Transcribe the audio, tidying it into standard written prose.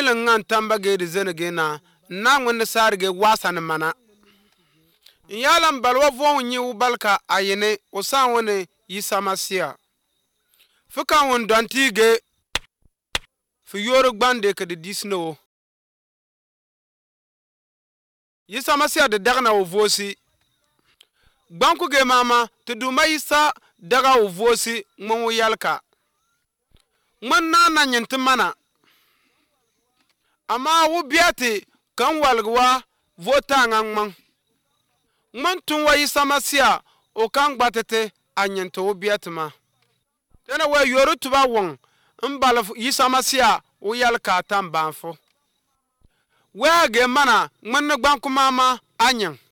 ngan tamba ge de zene ge na ngwen sar ge wasa ne mana yalam balwa von nyi u balka ayene o san woni yisamasia fuka won dantige fu yoro gbande ke de disno yisamasia de dagna o vosi gbanku ge mama te duma yisa daga o vosi ngmo yalka ngman na nyente mana ama wu biati kan walgwa vota ngman ngman tun wa yisamasia o kan gbatete anyento wu biatma tena wa yoru tuba won mbal yisamasia o yalka tambanfo wa ge mana ngman gbanku mama anyan